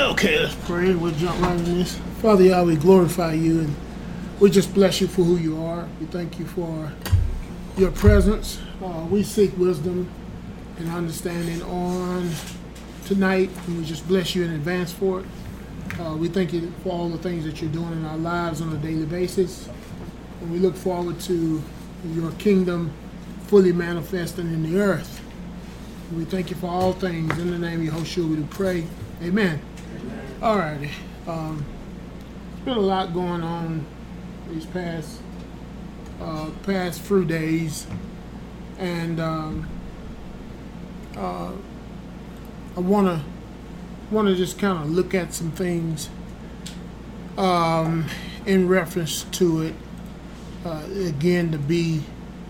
Okay, let's pray. We'll jump right in this. Father God, we glorify you and we just bless you for who you are. We thank you for your presence. We seek wisdom and understanding on tonight, and we just bless you in advance for it. We thank you for all the things that you're doing in our lives on a daily basis, and we look forward to your kingdom fully manifesting in the earth. And we thank you for all things. In the name of Yahushua we do pray. Amen. All righty. There's been a lot going on these past few days, and I want to just kind of look at some things in reference to it. Again, to be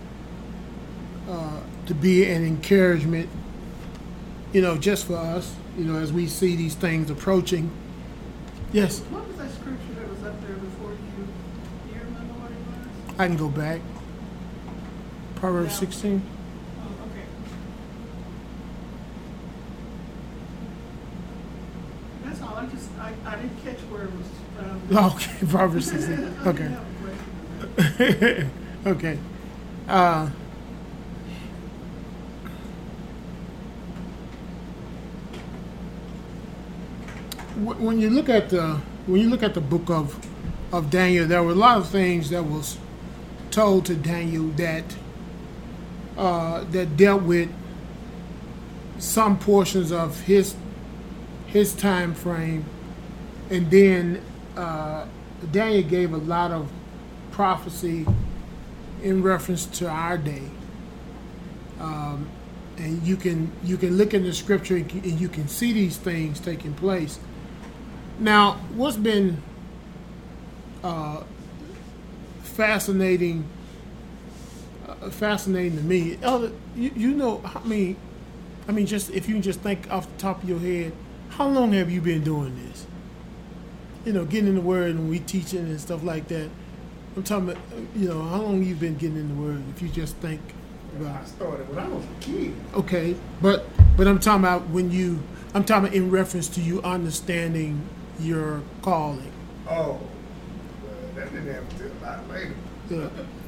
an encouragement, just for us, as we see these things approaching. Yes. What was that scripture that was up there before you? Do you remember what it was? I can go back. Proverbs 16. Oh, okay. That's all. I didn't catch where it was found. Okay, Proverbs 16. Okay. Okay. When you look at the book of Daniel, there were a lot of things that was told to Daniel that dealt with some portions of his time frame, and then Daniel gave a lot of prophecy in reference to our day. And you can look in the scripture and you can see these things taking place. Now, what's been fascinating to me, just if you can just think off the top of your head, how long have you been doing this? Getting in the Word and we teaching and stuff like that. I'm talking about, how long you've been getting in the Word? If you just think about. I started when I was a kid. Okay, but I'm talking about I'm talking about in reference to you understanding your calling. Oh, well, that didn't happen until a lot later. Yeah.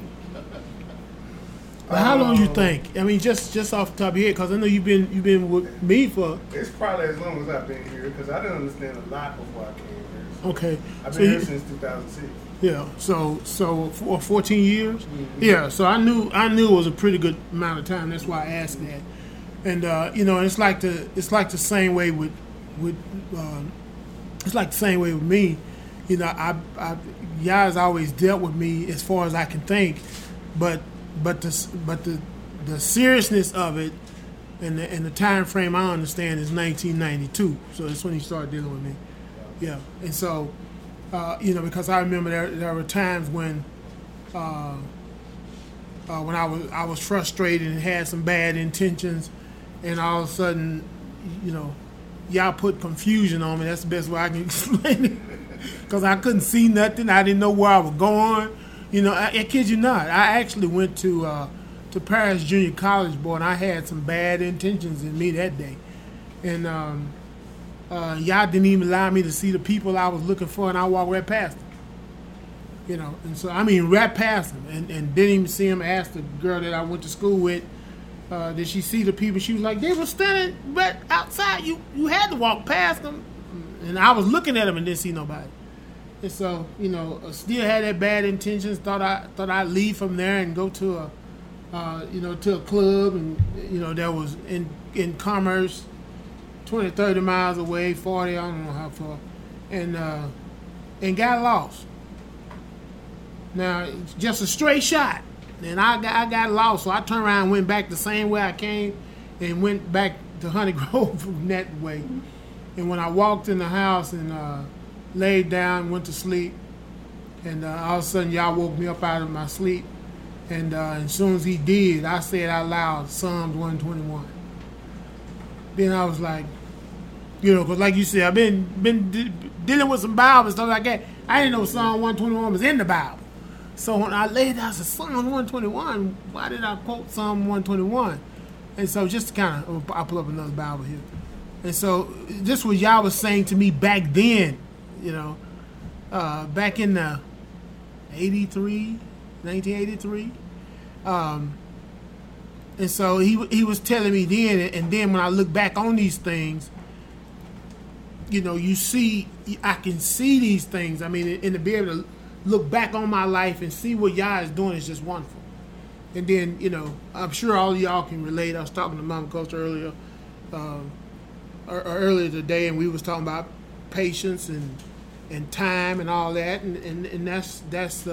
But how long you think? Just off the top of your head, because I know you've been with me for. It's probably as long as I've been here, because I didn't understand a lot before I came here. Okay. I've been here since 2006. Yeah. So for 14 years. Mm-hmm. Yeah. So I knew it was a pretty good amount of time. That's why I asked that. And it's like the same way with it's like the same way with me. Yah's always dealt with me as far as I can think, but the seriousness of it and the time frame I understand is 1992. So that's when he started dealing with me. Yeah, and so because I remember there were times when I was frustrated and had some bad intentions, and all of a sudden, y'all put confusion on me. That's the best way I can explain it. Because I couldn't see nothing. I didn't know where I was going. I kid you not. I actually went to Paris Junior College, boy, and I had some bad intentions in me that day. And y'all didn't even allow me to see the people I was looking for, and I walked right past them. And so, right past them. And didn't even see them. Asked the girl that I went to school with, did she see the people? She was like, they were standing right outside. You had to walk past them. And I was looking at them and didn't see nobody. And so, still had that bad intentions. Thought I'd leave from there and go to to a club, and that was in Commerce, 20, 30 miles away, 40, I don't know how far, and got lost. Now, just a straight shot, and I got lost, so I turned around and went back the same way I came, and went back to Honey Grove from that way. And when I walked in the house and laid down, went to sleep, and all of a sudden y'all woke me up out of my sleep, and as soon as he did, I said out loud, Psalms 121. Then I was like, because like you said, I've been dealing with some Bible and stuff like that. I didn't know Psalm 121 was in the Bible. So when I laid down, I said, Psalm 121, why did I quote Psalm 121? And so just to kind of, I'll pull up another Bible here. And so this was Yah was saying to me back then, back in the 1983. And so he was telling me then, and then when I look back on these things, you see, I can see these things. I mean, and to be able to look back on my life and see what Yah is doing is just wonderful. And then, I'm sure all of y'all can relate. I was talking to Mama Coach earlier today, and we was talking about patience and time and all that, and that's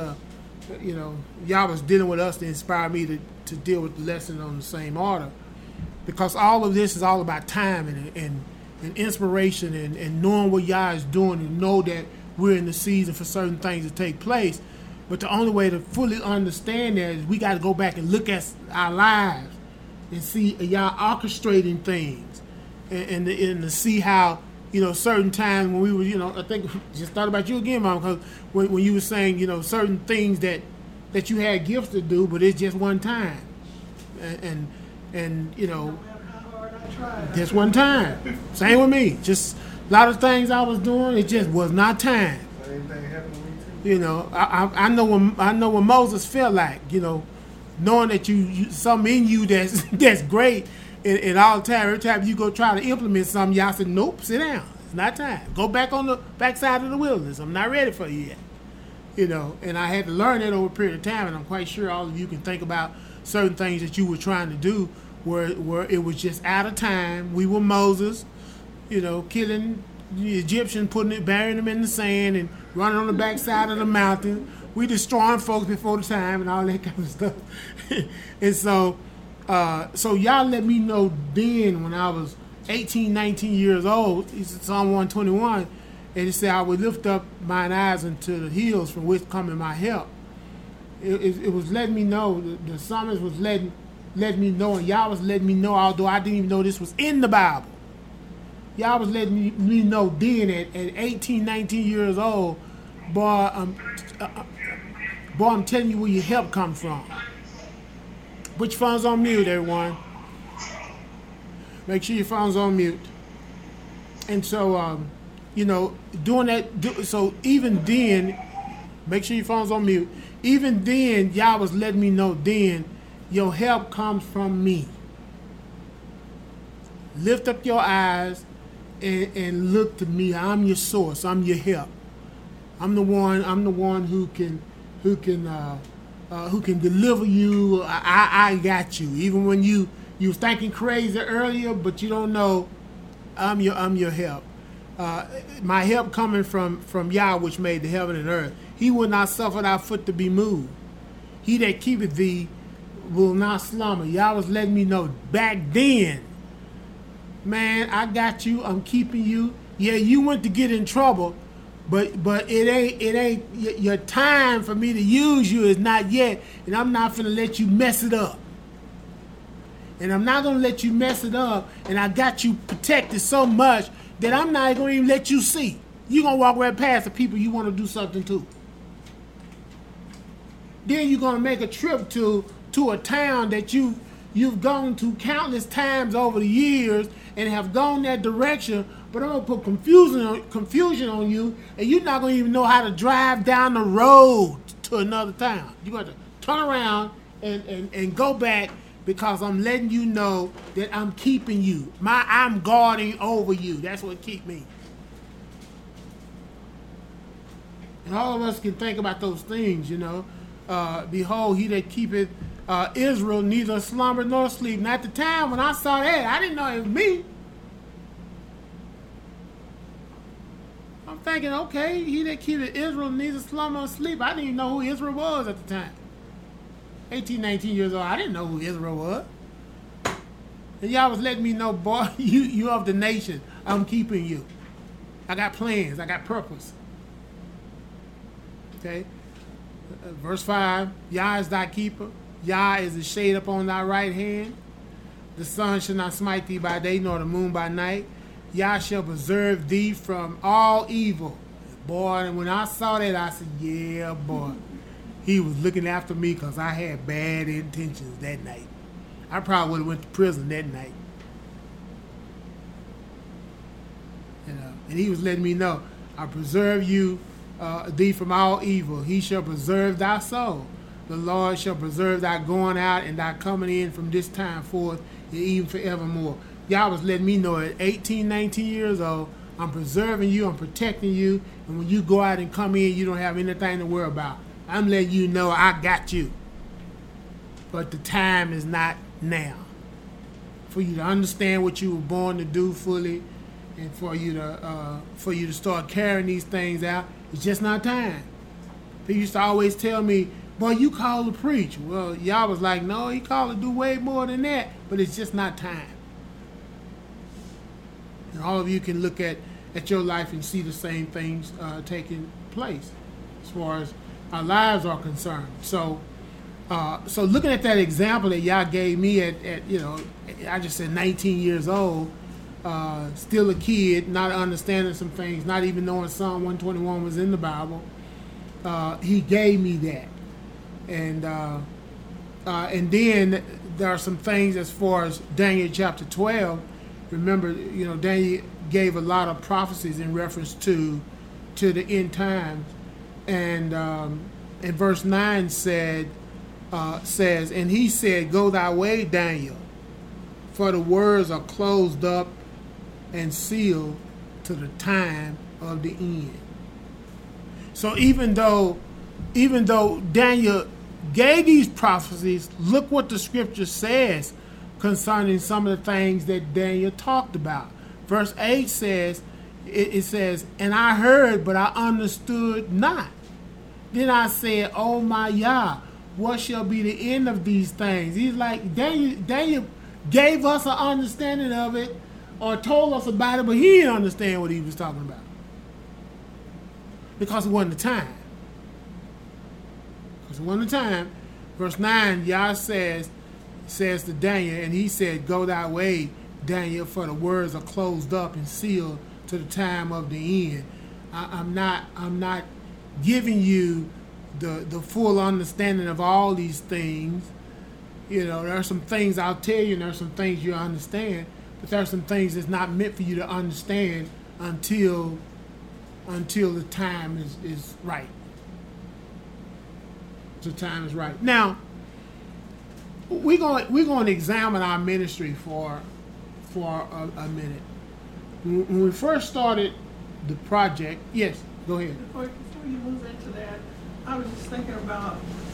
Yah was dealing with us to inspire me to deal with the lesson on the same order, because all of this is all about time and inspiration and knowing what Yah is doing, and know that we're in the season for certain things to take place. But the only way to fully understand that is we got to go back and look at our lives and see Yah orchestrating things, and to see how certain times when we were I think just thought about you again, Mom, because when you were saying certain things that you had gifts to do, but it's just one time, and How hard I tried. just one time. Same with me. Just a lot of things I was doing, it just was not time. Same thing happened to me too. I know what Moses felt like. Knowing that you something in you that's great, and all the time, every time you go try to implement something, y'all said, nope, sit down. It's not time. Go back on the backside of the wilderness. I'm not ready for you yet. And I had to learn that over a period of time, and I'm quite sure all of you can think about certain things that you were trying to do where it was just out of time. We were Moses, killing the Egyptians, burying them in the sand and running on the backside of the mountain. We destroying folks before the time and all that kind of stuff. And so y'all let me know then when I was 18, 19 years old, he said Psalm 121, and he said, I would lift up mine eyes unto the hills from which cometh my help. It was letting me know, the psalmist was letting me know, and y'all was letting me know, although I didn't even know this was in the Bible. Y'all was letting me know then at 18, 19 years old, boy, I'm telling you where your help comes from. Put your phones on mute, everyone. Make sure your phone's on mute. And so, doing that, so even then, make sure your phone's on mute. Even then, y'all was letting me know then, your help comes from me. Lift up your eyes and look to me. I'm your source. I'm your help. I'm the one who can deliver you. I got you. Even when you was thinking crazy earlier, but you don't know, I'm your help. My help coming from Yah, which made the heaven and earth. He will not suffer thy foot to be moved. He that keepeth thee will not slumber. Yah was letting me know back then, man, I got you. I'm keeping you. Yeah, you went to get in trouble, but it ain't your time for me to use you is not yet, and I'm not finna let you mess it up. And I'm not gonna let you mess it up, and I got you protected so much that I'm not gonna even let you see. You're gonna walk right past the people you want to do something to. Then you're gonna make a trip to a town that you've gone to countless times over the years and have gone that direction, but I'm gonna put confusion on you, and you're not gonna even know how to drive down the road to another town. You're gonna have to turn around and go back, because I'm letting you know that I'm keeping you. I'm guarding over you. That's what keep me. And all of us can think about those things, Behold, he that keepeth Israel neither slumber nor sleep. And at the time when I saw that, I didn't know it was me. I'm thinking, okay, he that keepeth Israel neither slumber nor sleep. I didn't even know who Israel was at the time. 18, 19 years old, I didn't know who Israel was. And y'all was letting me know, boy, you of the nation. I'm keeping you. I got plans. I got purpose. Okay? Verse 5, Yah is thy keeper. Yah is the shade upon thy right hand. The sun shall not smite thee by day, nor the moon by night. Yah shall preserve thee from all evil. Boy, and when I saw that, I said, yeah, boy. He was looking after me because I had bad intentions that night. I probably would have went to prison that night. And he was letting me know, I preserve you, thee from all evil. He shall preserve thy soul. The Lord shall preserve thy going out and thy coming in from this time forth and even forevermore. Y'all was letting me know at 18, 19 years old, I'm preserving you, I'm protecting you, and when you go out and come in, you don't have anything to worry about. I'm letting you know I got you. But the time is not now. For you to understand what you were born to do fully, and for you to start carrying these things out, it's just not time. People used to always tell me, boy, you called to preach. Well, y'all was like, no, he called to do way more than that, but it's just not time. And all of you can look at your life and see the same things taking place as far as our lives are concerned. So looking at that example that y'all gave me at I just said 19 years old, still a kid, not understanding some things, not even knowing Psalm 121 was in the Bible. He gave me that. And then there are some things as far as Daniel chapter 12. Remember, Daniel gave a lot of prophecies in reference to the end times. And verse 9 says, and he said, go thy way, Daniel, for the words are closed up and sealed to the time of the end. So even though Daniel gave these prophecies, look what the scripture says concerning some of the things that Daniel talked about. Verse 8 says, it says, and I heard, but I understood not. Then I said, oh my Yah, what shall be the end of these things? He's like, Daniel gave us an understanding of it or told us about it, but he didn't understand what he was talking about. Because it wasn't the time. Because it wasn't the time. Verse 9, Yah says to Daniel, and he said, go thy way, Daniel, for the words are closed up and sealed to the time of the end. I'm not giving you the full understanding of all these things. There are some things I'll tell you, and there are some things you'll understand, but there are some things that's not meant for you to understand until the time is right. The time is right. Now, we're going to examine our ministry for a minute. When we first started the project, yes, go ahead. Before you move into that, I was just thinking about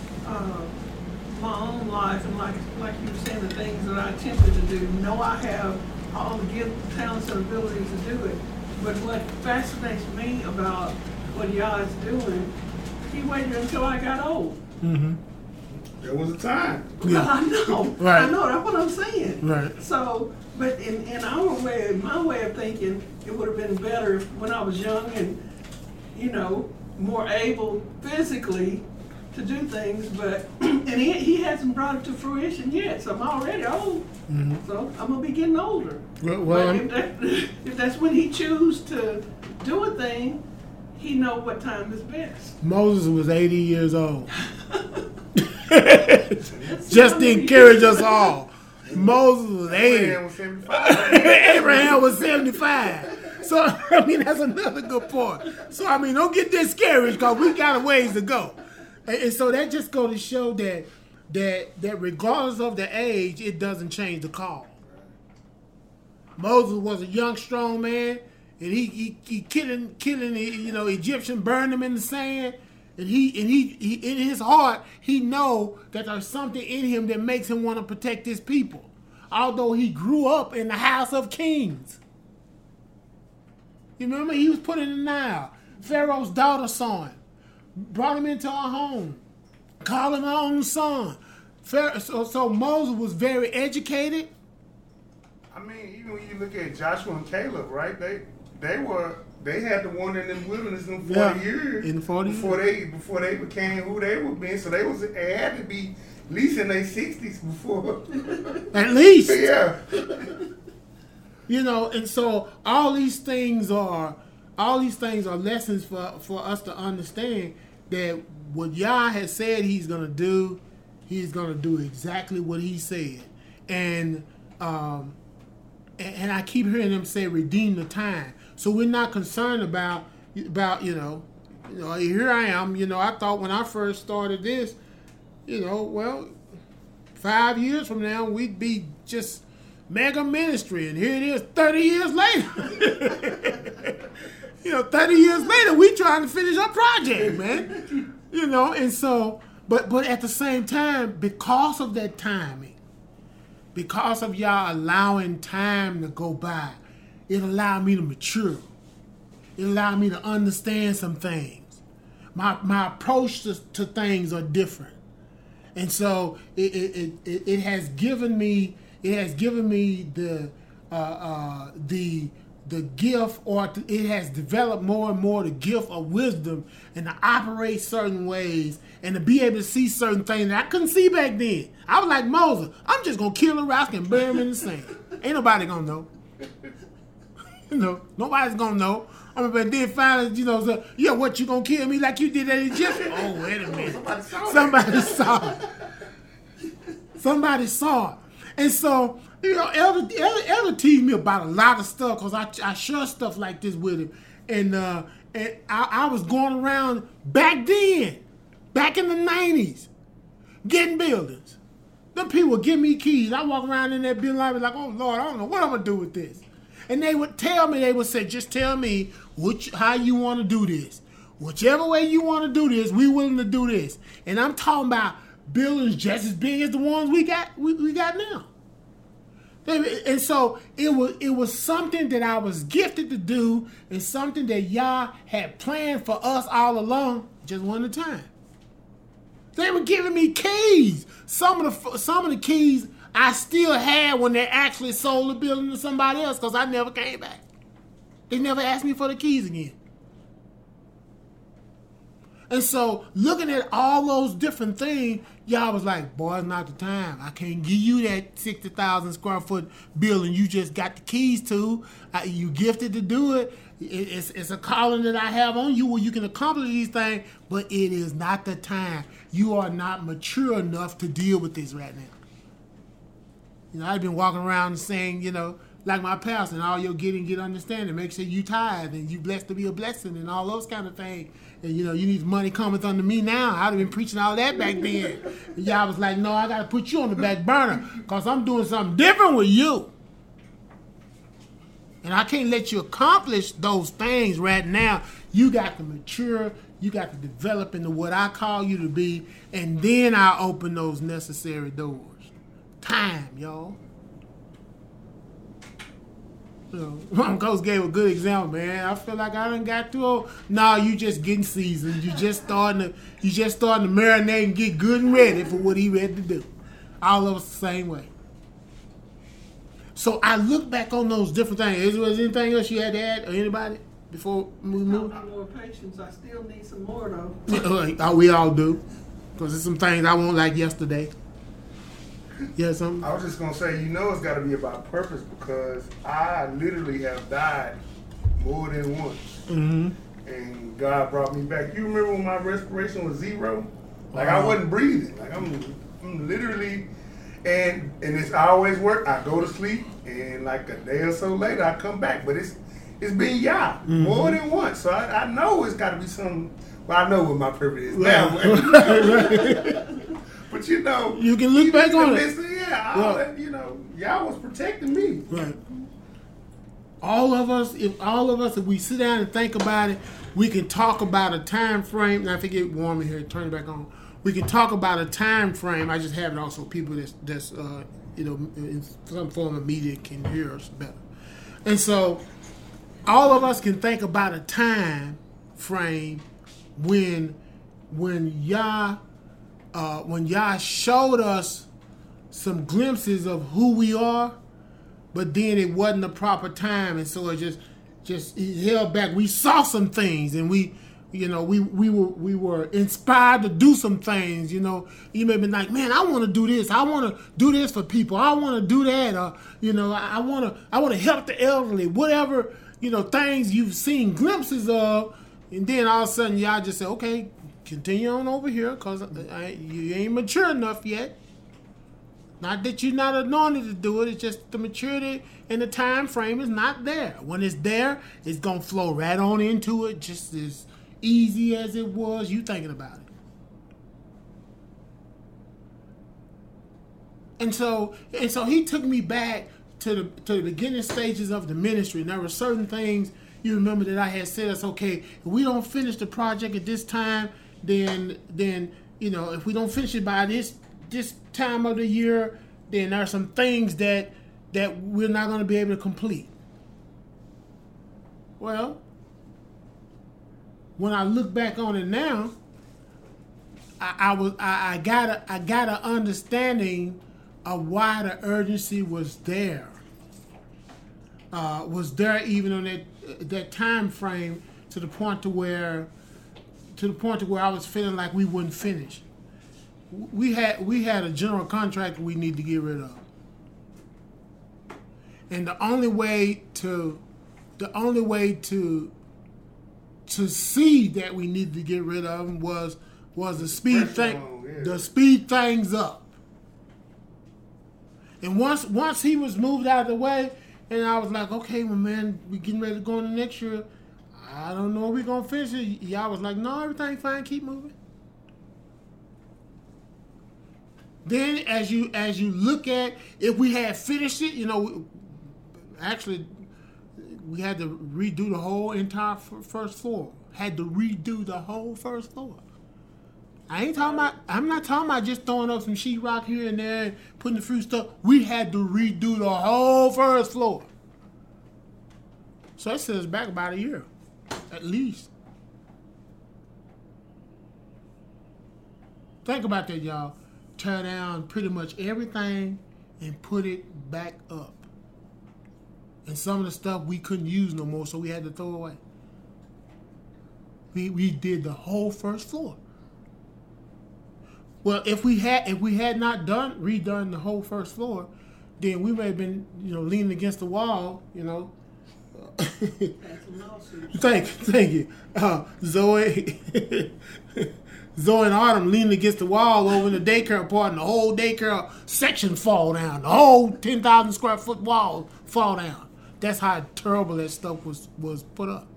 my own life and like you were saying, the things that I attempted to do. I have all the gifts, talents, and abilities to do it. But what fascinates me about what Yah is doing, he waited until I got old. Mm-hmm. There was a time. Yeah. I know. Right. I know. That's what I'm saying. Right. So, but in my way of thinking, it would have been better when I was young and, more able physically to do things. But and he hasn't brought it to fruition yet. So I'm already old. Mm-hmm. So I'm gonna be getting older. Well, if that's when he chooses to do a thing, he know what time is best. Moses was 80 years old. Just to encourage us all. Moses was 80. Abraham was 75. So, that's another good point. So, don't get discouraged because we got a ways to go. And so that just goes to show that regardless of the age, it doesn't change the call. Moses was a young, strong man, and he killing the Egyptian, burned them in the sand. And he in his heart, he know that there's something in him that makes him want to protect his people. Although he grew up in the house of kings. You remember, he was put in the Nile. Pharaoh's daughter saw him, brought him into her home, called him her own son. So Moses was very educated. Even when you look at Joshua and Caleb, right? They had to wander in the wilderness in 40 years. In 40 years. Before they became who they were being. So they had to be at least in their 60s before. At least. Yeah. And so all these things are lessons for us to understand that what Yah has said he's going to do exactly what he said. And I keep hearing him say, redeem the time. So we're not concerned about here I am. I thought when I first started this, well, 5 years from now we'd be just mega ministry, and here it is 30 years later. 30 years later, we trying to finish our project, man. And so, but at the same time, because of that timing, because of y'all allowing time to go by, it allowed me to mature. It allowed me to understand some things. My approach to things are different, and so it has given me the gift, or it has developed more and more the gift of wisdom, and to operate certain ways, and to be able to see certain things that I couldn't see back then. I was like Moses. I'm just gonna kill a rock and bury him in the sand. Ain't nobody gonna know. Nobody's gonna know. But then finally, so, what, you gonna kill me like you did that Egyptian? Oh, wait a minute. Somebody saw it. Somebody saw it. And so, Elder teased me about a lot of stuff because I share stuff like this with him. And I was going around back then, back in the 90s, getting buildings. Them people would give me keys. I walk around in that building, I'd be like, oh, Lord, I don't know what I'm going to do with this. And they would say, just tell me how you want to do this. Whichever way you want to do this, we're willing to do this. And I'm talking about buildings just as big as the ones we got now. And so it was something that I was gifted to do, and something that y'all had planned for us all along, just one at a time. They were giving me keys. Some of the keys I still had when they actually sold the building to somebody else, because I never came back. They never asked me for the keys again. And so, looking at all those different things, y'all was like, boy, it's not the time. I can't give you that 60,000 square foot building you just got the keys to. You gifted to do it. It's a calling that I have on you where you can accomplish these things, but it is not the time. You are not mature enough to deal with this right now. I've been walking around and saying, like my pastor, and all you're getting, get understanding. Make sure you tithe, and you blessed to be a blessing, and all those kind of things. And, you need money cometh unto me now. I'd have been preaching all that back then. And y'all was like, no, I got to put you on the back burner because I'm doing something different with you. And I can't let you accomplish those things right now. You got to mature. You got to develop into what I call you to be, and then I'll open those necessary doors. Time, y'all. Coach gave a good example, man. I feel like I done got too old. No, you just getting seasoned. You just starting to marinate and get good and ready for what he ready to do. All of us the same way. So I look back on those different things. Is there anything else you had to add, or anybody, before we move? I more patience. I still need some more though. We all do, because there's some things I won't like yesterday. Yeah, something. I was just gonna say, it's got to be about purpose, because I literally have died more than once, and God brought me back. You remember when my respiration was zero? Like I wasn't breathing. Like I'm literally, and it's always work. I go to sleep, and like a day or so later, I come back. But it's been more than once. So I know it's got to be some. Well, I know what my purpose is now. But you can look back on it. Y'all was protecting me. Right. All of us, if we sit down and think about it, we can talk about a time frame. Now, if it get warm in here, turn it back on. We can talk about a time frame. I just have it also people that's in some form of media can hear us better. And so, all of us can think about a time frame when Yah showed us some glimpses of who we are, but then it wasn't the proper time, and so it just held back. We saw some things, and we were inspired to do some things. You may be like, man, I want to do this. I want to do this for people. I want to do that. I want to help the elderly. Whatever things you've seen glimpses of, and then all of a sudden y'all just say, okay, continue on over here, because you ain't mature enough yet. Not that you're not anointed to do it. It's just the maturity and the time frame is not there. When it's there, it's going to flow right on into it just as easy as it was you thinking about it. And so he took me back to the beginning stages of the ministry. And there were certain things you remember that I had said, it's okay, if we don't finish the project at this time, then if we don't finish it by this time of the year, then there are some things that we're not going to be able to complete. Well, when I look back on it now, I got an understanding of why the urgency was there. Was there even on that time frame to the point to where I was feeling like we wouldn't finish. We had a general contractor we need to get rid of, and the only way to see that we needed to get rid of him was to speed things up. And once he was moved out of the way, and I was like, okay, well, man, we getting ready to go into next year. I don't know if we're gonna finish it. Y'all was like, no, everything fine, keep moving. Then as you look at if we had finished it, actually we had to redo the whole entire first floor. Had to redo the whole first floor. I'm not talking about just throwing up some sheetrock here and there and putting the fruit stuff. We had to redo the whole first floor. So that set us back about a year, at least. Think about that, y'all. Tear down pretty much everything and put it back up. And some of the stuff we couldn't use no more, so we had to throw away. We did the whole first floor. Well, if we had not redone the whole first floor, then we may have been, leaning against the wall, Thank you. Zoe and Autumn leaning against the wall over in the daycare part, and the whole daycare section fall down. The whole 10,000 square foot wall fall down. That's how terrible that stuff was put up.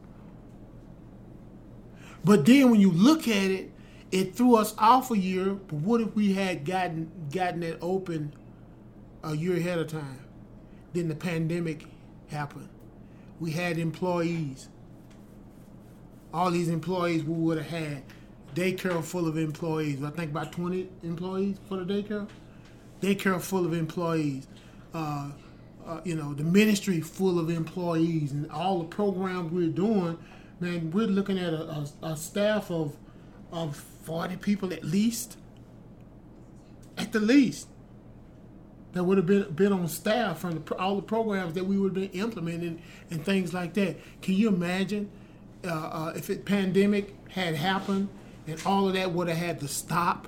But then when you look at it, it threw us off a year. But what if we had gotten it open a year ahead of time? Then the pandemic happened. We had employees. All these employees we would have had. Daycare full of employees. I think about 20 employees for the daycare. Daycare full of employees. The ministry full of employees, and all the programs we're doing. Man, we're looking at a staff of 40 people at least. At the least. That would have been on staff from all the programs that we would have been implementing and things like that. Can you imagine if the pandemic had happened and all of that would have had to stop?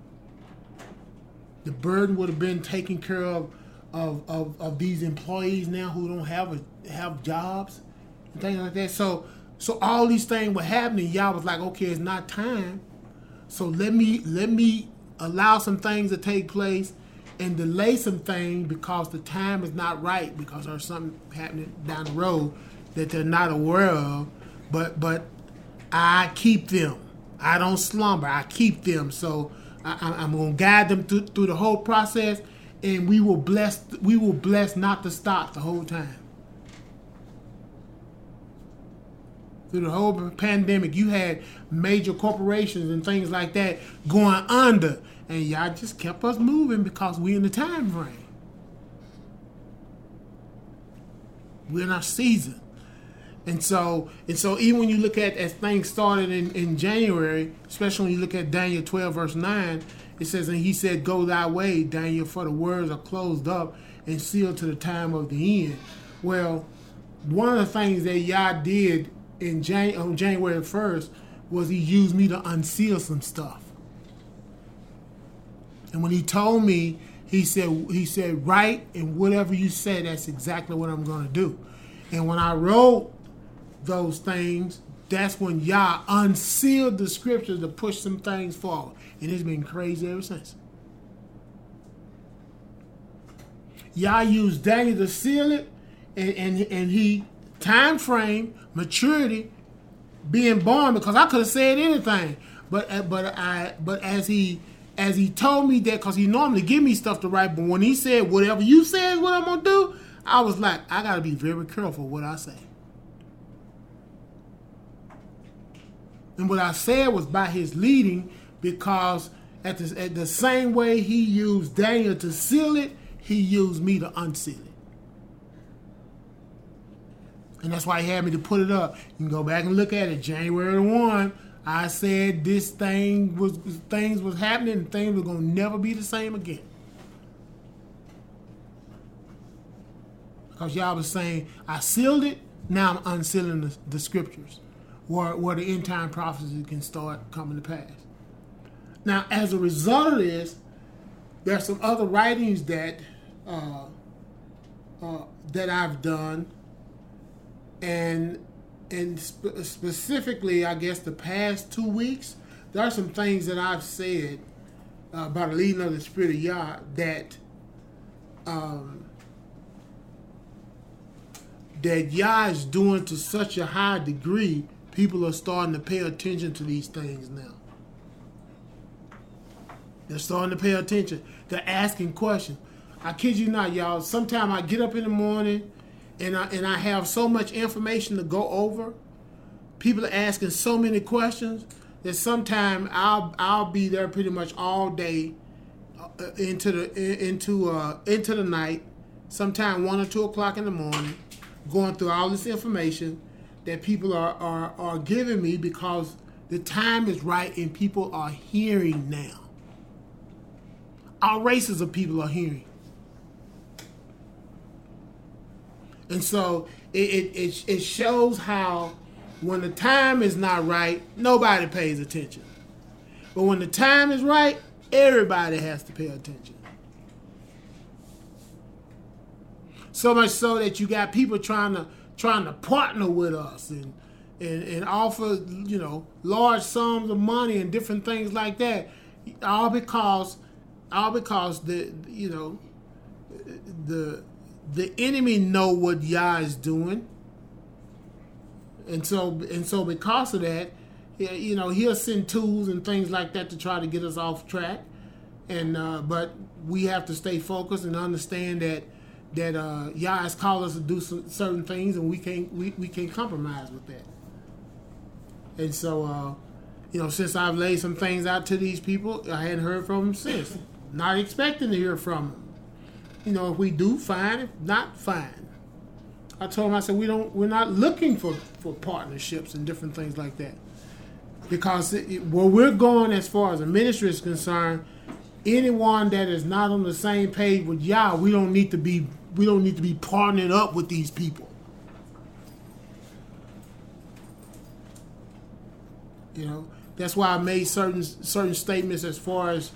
The burden would have been taken care of these employees now who don't have jobs and things like that. So all these things were happening. Y'all was like, okay, it's not time. So let me allow some things to take place and delay some things because the time is not right, because there's something happening down the road that they're not aware of. But I keep them. I don't slumber. I keep them. So I'm going to guide them through the whole process, and we will bless not to stop the whole time. Through the whole pandemic, you had major corporations and things like that going under, and y'all just kept us moving because we're in the time frame. We're in our season. And so even when you look at as things started in January, especially when you look at Daniel 12, verse 9, it says, and he said, go thy way, Daniel, for the words are closed up and sealed to the time of the end. Well, one of the things that Yah did on January 1st was he used me to unseal some stuff. And when he told me, he said, write, and whatever you say, that's exactly what I'm going to do. And when I wrote those things, that's when Yah unsealed the scriptures to push some things forward. And it's been crazy ever since. Yah used Daniel to seal it, and he time frame, maturity, being born, because I could have said anything, but as he told me that, because he normally give me stuff to write, but when he said whatever you say is what I'm gonna do, I was like, I gotta be very careful what I say. And what I said was by his leading, because at the same way he used Daniel to seal it, he used me to unseal it. And that's why he had me to put it up. You can go back and look at it. January 1, I said things was happening and things were going to never be the same again. Because y'all was saying, I sealed it, now I'm unsealing the scriptures where the end time prophecy can start coming to pass. Now, as a result of this, there's some other writings that I've done, and specifically, I guess the past 2 weeks, there are some things that I've said about the leading of the Spirit of Yah that Yah is doing to such a high degree, people are starting to pay attention to these things now. They're starting to pay attention. They're asking questions. I kid you not, y'all. Sometimes I get up in the morning and I have so much information to go over. People are asking so many questions that sometimes I'll be there pretty much all day into the night. Sometime 1 or 2 o'clock in the morning, going through all this information that people are giving me, because the time is right and people are hearing now. All races of people are hearing. And so it shows how when the time is not right, nobody pays attention. But when the time is right, everybody has to pay attention. So much so that you got people trying to partner with us and offer, large sums of money and different things like that, all because the enemy know what Yah is doing, and so because of that, he'll send tools and things like that to try to get us off track, and but we have to stay focused and understand that Yah has called us to do certain things, and we can't compromise with that. And so since I've laid some things out to these people, I hadn't heard from them since. Not expecting to hear from them. If we do, fine. If not, fine. I told them, I said, we're not looking for partnerships and different things like that. Because where we're going as far as the ministry is concerned, anyone that is not on the same page with Yah, we don't need to be partnering up with these people. That's why I made certain statements as far as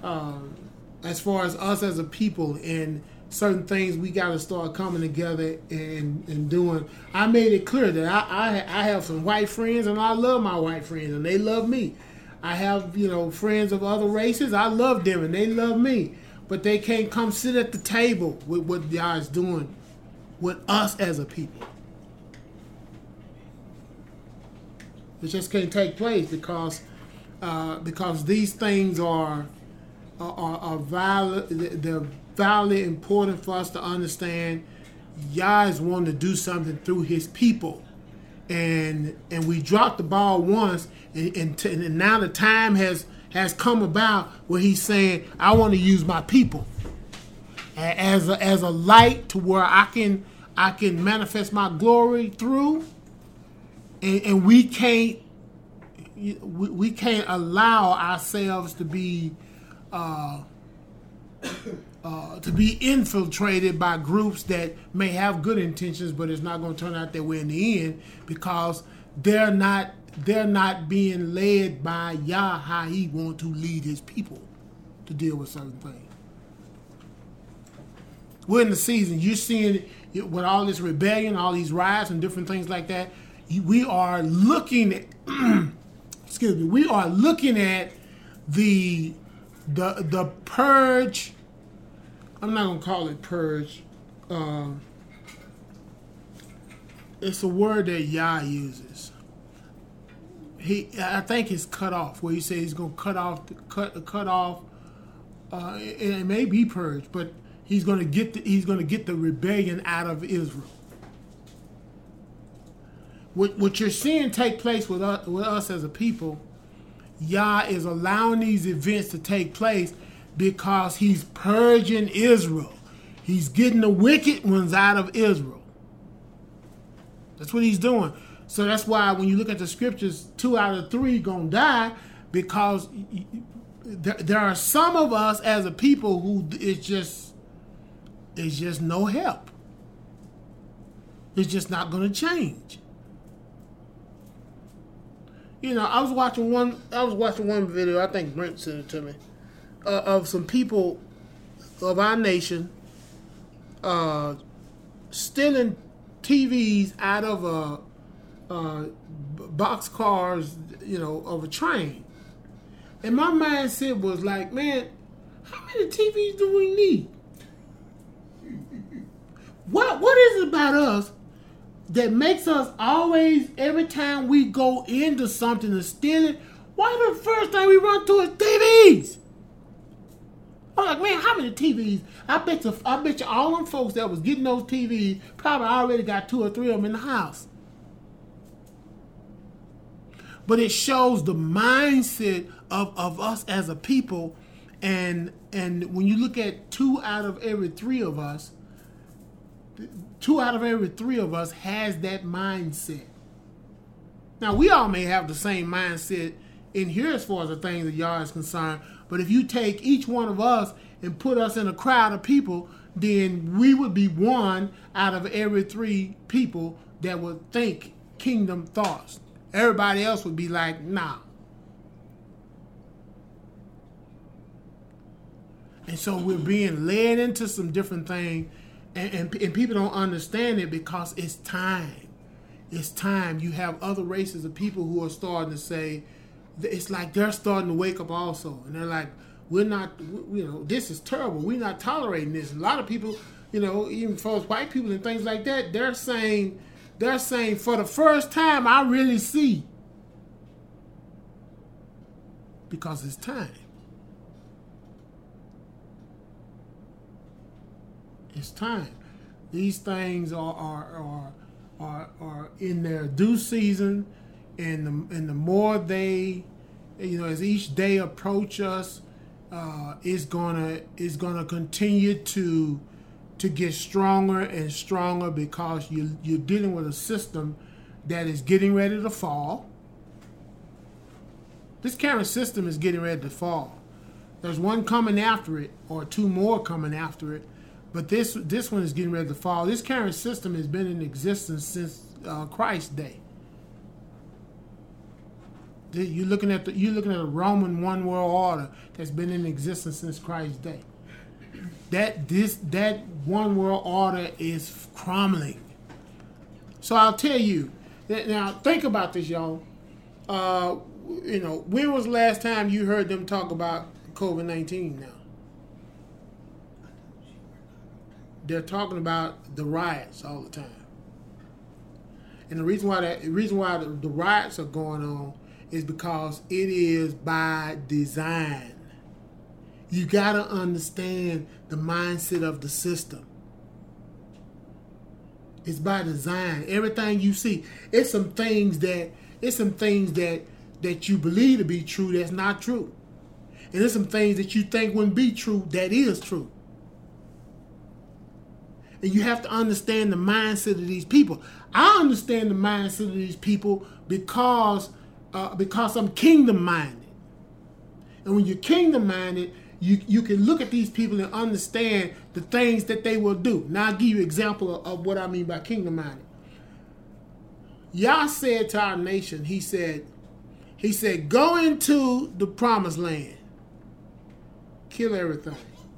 us as a people, and certain things we got to start coming together and doing. I made it clear that I have some white friends, and I love my white friends, and they love me. I have friends of other races. I love them, and they love me. But they can't come sit at the table with what Yah is doing with us as a people. It just can't take place because these things are violent. They're vitally important for us to understand. Yah is wanting to do something through His people, and we dropped the ball once, and now the time has come about where He's saying, I want to use my people as a light to where I can manifest my glory through, and we can't allow ourselves to be infiltrated by groups that may have good intentions, but it's not going to turn out that way in the end, because they're not being led by Yah how He wants to lead His people to deal with certain things. We're in the season. You're seeing it with all this rebellion, all these riots and different things like that. We are looking at we are looking at the purge I'm not gonna call it purge. It's a word that Yah uses. I think it's cut off, where he says he's gonna cut off. It may be purged, but he's gonna get the rebellion out of Israel. What you're seeing take place with us as a people, Yah is allowing these events to take place because he's purging Israel. He's getting the wicked ones out of Israel. That's what he's doing. So that's why when you look at the scriptures, 2 out of 3 gonna die, because there are some of us as a people who it's just no help. It's just not gonna change. You know, I was watching one video, I think Brent sent it to me, of some people of our nation stealing TVs out of box cars, you know, of a train. And my mindset was like, man, how many TVs do we need? What is it about us that makes us always, every time we go into something to steal it, why the first thing we run to is TVs? I'm like, man, how many TVs? I bet you all them folks that was getting those TVs probably already got 2 or 3 of them in the house. But it shows the mindset of us as a people, and when you look at 2 out of every 3 of us, 2 out of every 3 of us has that mindset. Now, we all may have the same mindset in here as far as the things that Yah is concerned, but if you take each one of us and put us in a crowd of people, then we would be 1 out of every 3 people that would think kingdom thoughts. Everybody else would be like, nah. And so we're being led into some different things, and people don't understand it because it's time. It's time. You have other races of people who are starting to say, it's like they're starting to wake up also. And they're like, we're not, you know, this is terrible. We're not tolerating this. A lot of people, you know, even for white people and things like that, they're saying for the first time, I really see. Because it's time. It's time. These things are in their due season, and the more they, you know, as each day approach us, is gonna continue to get stronger and stronger, because you're dealing with a system that is getting ready to fall. This current system is getting ready to fall. There's one coming after it, or 2 more coming after it, but this one is getting ready to fall. This current system has been in existence since Christ's day. You're looking at a Roman one world order that's been in existence since Christ's day. That one world order is crumbling. So I'll tell you. Now think about this, y'all. You know, when was the last time you heard them talk about COVID-19 now? They're talking about the riots all the time. And the reason why the riots are going on is because it is by design. You got to understand the mindset of the system. It's by design. Everything you see, it's some things that you believe to be true that's not true. And there's some things that you think wouldn't be true that is true. And you have to understand the mindset of these people. I understand the mindset of these people because I'm kingdom-minded. And when you're kingdom-minded, you can look at these people and understand the things that they will do. Now I'll give you an example of what I mean by kingdom-minded. Yah said to our nation, he said, go into the promised land. Kill everything.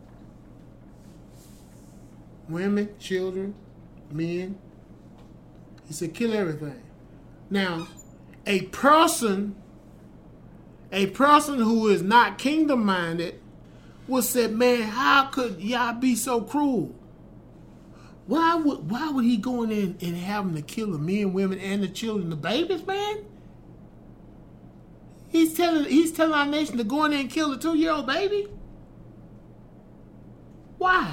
Women, children, men. He said, kill everything. Now, a person who is not kingdom-minded was said, man, how could y'all be so cruel? Why would he go in there and have them to kill the men, women, and the children, the babies, man? He's telling our nation to go in there and kill the 2-year-old baby? Why?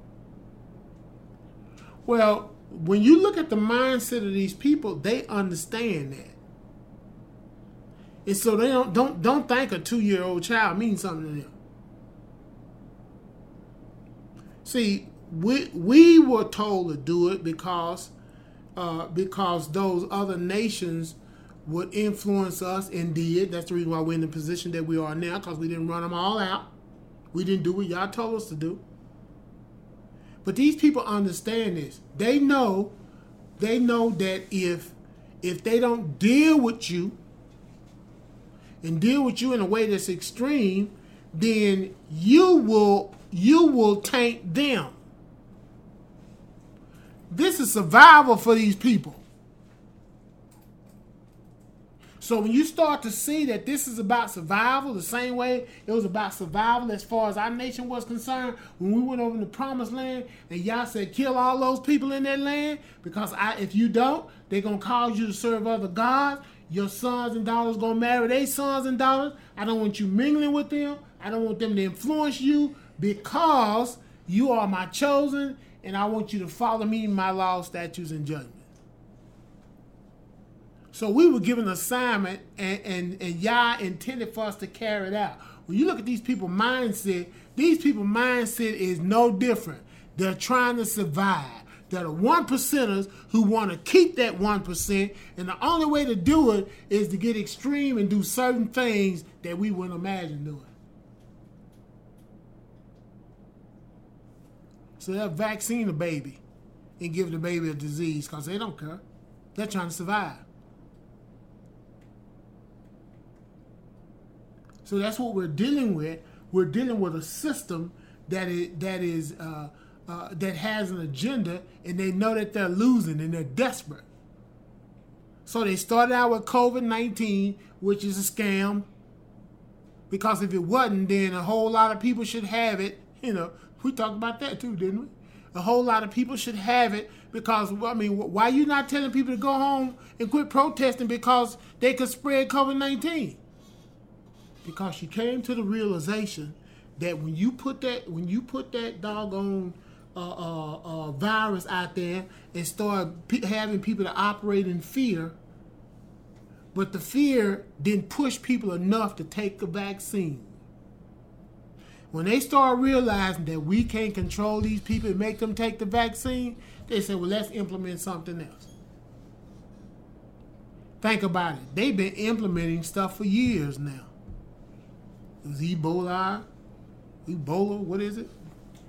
Well, when you look at the mindset of these people, they understand that. And so they don't think a 2-year-old child means something to them. See, we were told to do it because those other nations would influence us and did. That's the reason why we're in the position that we are now, because we didn't run them all out. We didn't do what y'all told us to do. But these people understand this. They know that if they don't deal with you and deal with you in a way that's extreme, then you will taint them. This is survival for these people. So when you start to see that this is about survival, the same way it was about survival as far as our nation was concerned, when we went over in the promised land and y'all said kill all those people in that land, because if you don't, they're going to cause you to serve other gods. Your sons and daughters going to marry their sons and daughters. I don't want you mingling with them. I don't want them to influence you, because you are my chosen, and I want you to follow me in my laws, statutes, and judgments. So we were given an assignment, and Yah intended for us to carry it out. When you look at these people's mindset is no different. They're trying to survive. They're the 1%ers who want to keep that 1%, and the only way to do it is to get extreme and do certain things that we wouldn't imagine doing. So they'll vaccine a baby and give the baby a disease because they don't care. They're trying to survive. So that's what we're dealing with. We're dealing with a system that has an agenda, and they know that they're losing and they're desperate. So they started out with COVID-19, which is a scam. Because if it wasn't, then a whole lot of people should have it. You know, we talked about that too, didn't we? A whole lot of people should have it because, I mean, why are you not telling people to go home and quit protesting because they could spread COVID-19? Because you came to the realization that when you put that doggone virus out there and start having people to operate in fear, but the fear didn't push people enough to take the vaccine. When they start realizing that we can't control these people and make them take the vaccine, they say, well, let's implement something else. Think about it. They've been implementing stuff for years now. It was Ebola, what is it?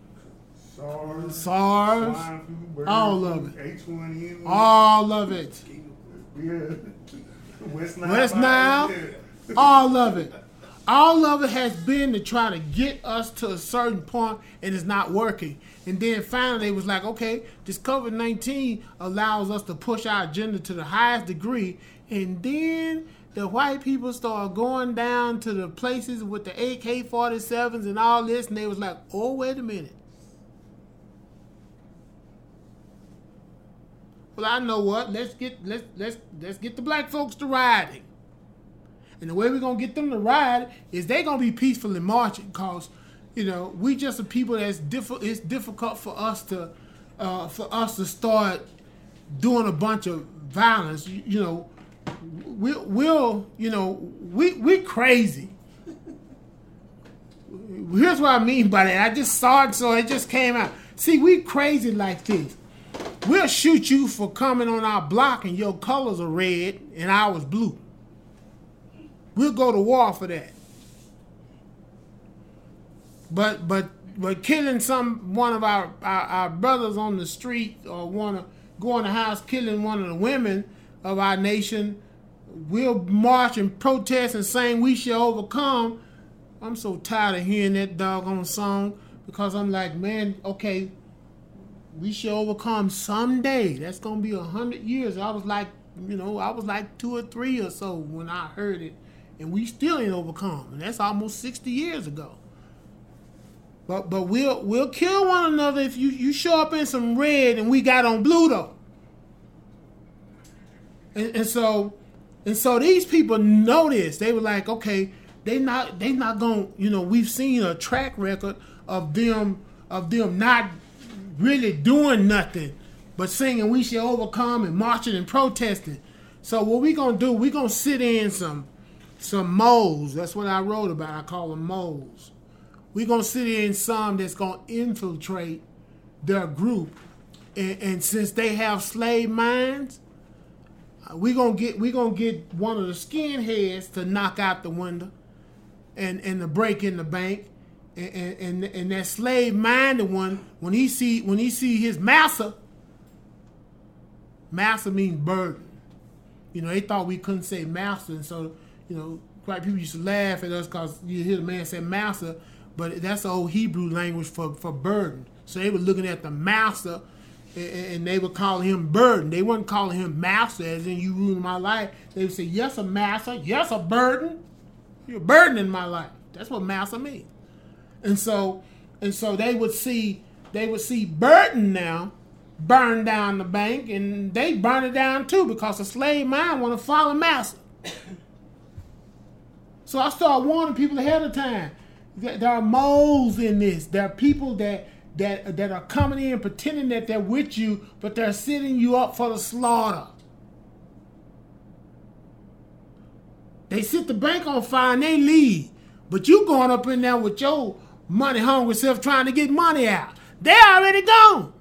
SARS, all of it. H1N1. All of it. Yeah. West Nile, all of it. All of it has been to try to get us to a certain point, and it's not working. And then finally it was like, okay, this COVID-19 allows us to push our agenda to the highest degree. And then the white people start going down to the places with the AK-47s and all this, and they was like, oh, wait a minute. Well, I know what. Let's get the black folks to riding. And the way we're going to get them to ride is they're going to be peacefully marching because, you know, we just a people that's it's difficult for us to start doing a bunch of violence. You know, we're crazy. Here's what I mean by that. I just saw it, so it just came out. See, we crazy like this. We'll shoot you for coming on our block and your colors are red and ours blue. We'll go to war for that. But killing one of our brothers on the street, or want to go in the house killing one of the women of our nation, we'll march and protest and saying we shall overcome. I'm so tired of hearing that doggone song because I'm like, man, okay, we shall overcome someday. That's gonna be 100 years. I was like 2 or 3 or so when I heard it. And we still ain't overcome. And that's almost 60 years ago. But we'll kill one another if you show up in some red and we got on blue though. And so these people know this. They were like, okay, they not gonna, we've seen a track record of them not really doing nothing but singing "We Shall Overcome" and marching and protesting. So what we gonna do? We gonna sit in some moles. That's what I wrote about. I call them moles. We gonna sit in some that's gonna infiltrate their group, and since they have slave minds, we gonna get one of the skinheads to knock out the window, and to break in the bank, and that slave minded one, when he see his master means burden. They thought we couldn't say master, and so white people used to laugh at us because you hear the man say master, but that's the old Hebrew language for burden. So they were looking at the master, and they would call him burden. They weren't calling him master as in you ruin my life. They would say, yes, a master, yes, a burden. You're a burden in my life. That's what master means. And so they would see burden now burn down the bank, and they burn it down too because the slave mind want to follow master. So I start warning people ahead of time. There are moles in this. There are people that are coming in pretending that they're with you, but they're setting you up for the slaughter. They set the bank on fire and they leave. But you going up in there with your money hungry self trying to get money out. They're already gone.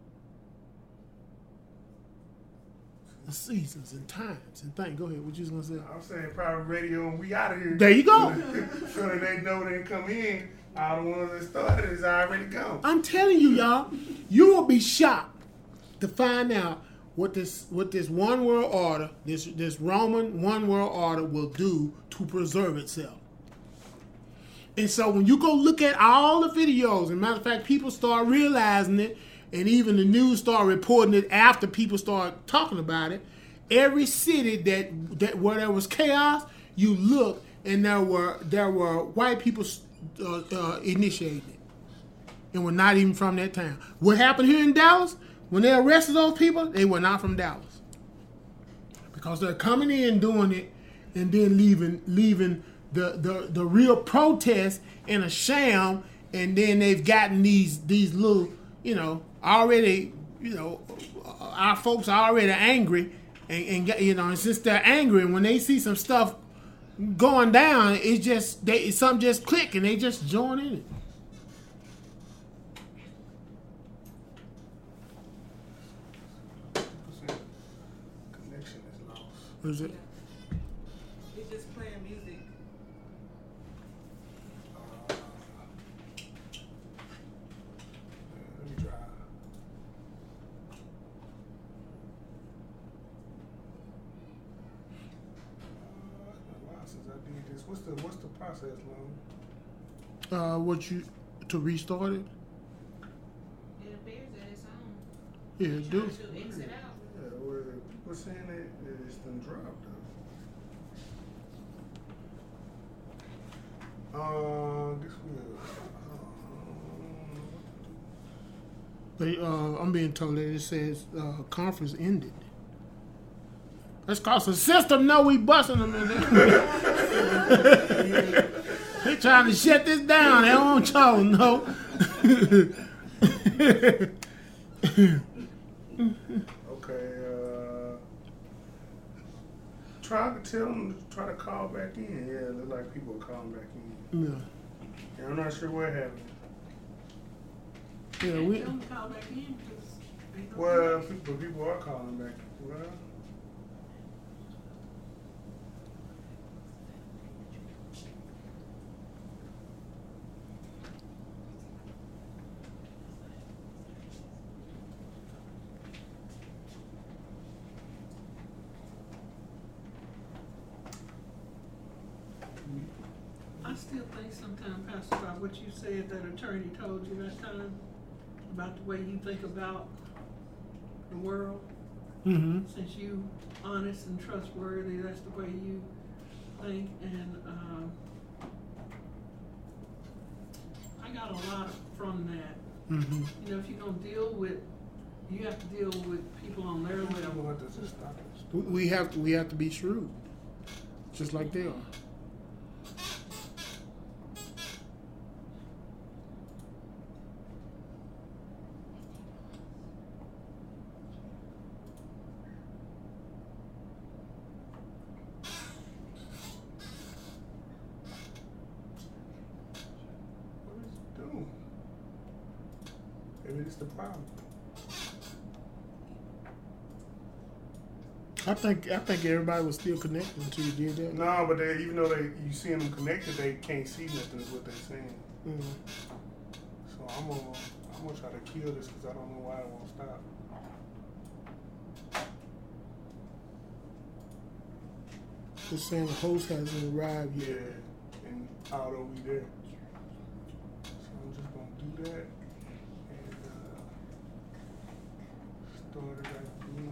The seasons and times and things. Go ahead. What you was gonna say? I'm saying private radio and we out of here. There you go. So that they know they come in. All the ones that started is already gone. I'm telling you, y'all, you will be shocked to find out what this one world order, this Roman one world order will do to preserve itself. And so when you go look at all the videos, and matter of fact, people start realizing it, and even the news start reporting it after people start talking about it. Every city that where there was chaos, you look and there were white people initiating it, and were not even from that town. What happened here in Dallas when they arrested those people? They were not from Dallas because they're coming in doing it and then leaving the real protest in a sham, and then they've gotten these little already our folks are already angry, and since they're angry, and when they see some stuff going down, it's just something just click and they just join in it. Connection is lost. What is it? It's just playing music. Let me try. Since I did this, what's the process, Lon? To restart it? It appears that it's on. Yeah, it do. To exit out. Yeah, where people saying that it's done dropped though. This will. I'm being told that it says conference ended. That's cause the system know we busting them in there. They trying to shut this down. They don't want y'all to know. Okay. Try to tell them to try to call back in. Yeah, it look like people are calling back in. Yeah. And I'm not sure what happened. Yeah, Can't tell them to call back in because ain't no Well, connection. people are calling back. Well, I still think sometimes, Pastor, about what you said that attorney told you that time about the way you think about the world. Mm-hmm. Since you honest and trustworthy, that's the way you think. And I got a lot of Mm-hmm. You know, if you're gonna deal with, you have to deal with people on their level. What does it stop us? We have to be shrewd, just like they are. What is it doing? Maybe it's the problem. I think everybody was still connected until you did that. No, but they, even though you seeing them connected, they can't see nothing. Is what they're saying. Mm. So I'm gonna try to kill this because I don't know why it won't stop. Just saying the host hasn't arrived Yeah, yet. and although we there, so I'm just gonna do that and start it again.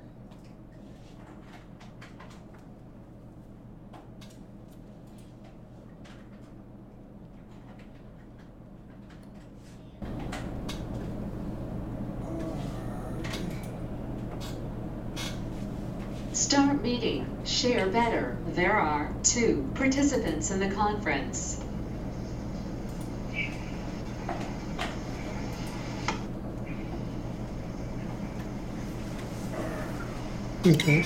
Start meeting. Share better. There are 2 participants in the conference. Okay.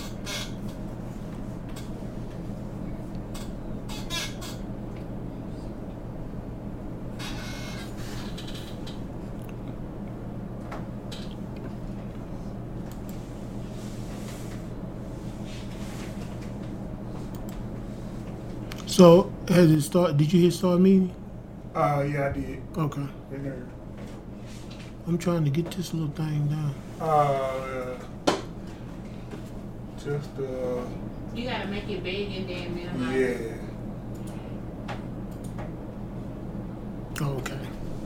So, has it start? Did you hit start meeting? Yeah, I did. Okay. In there. I'm trying to get this little thing down. Just You gotta make it big and then minimize yeah. it. Okay.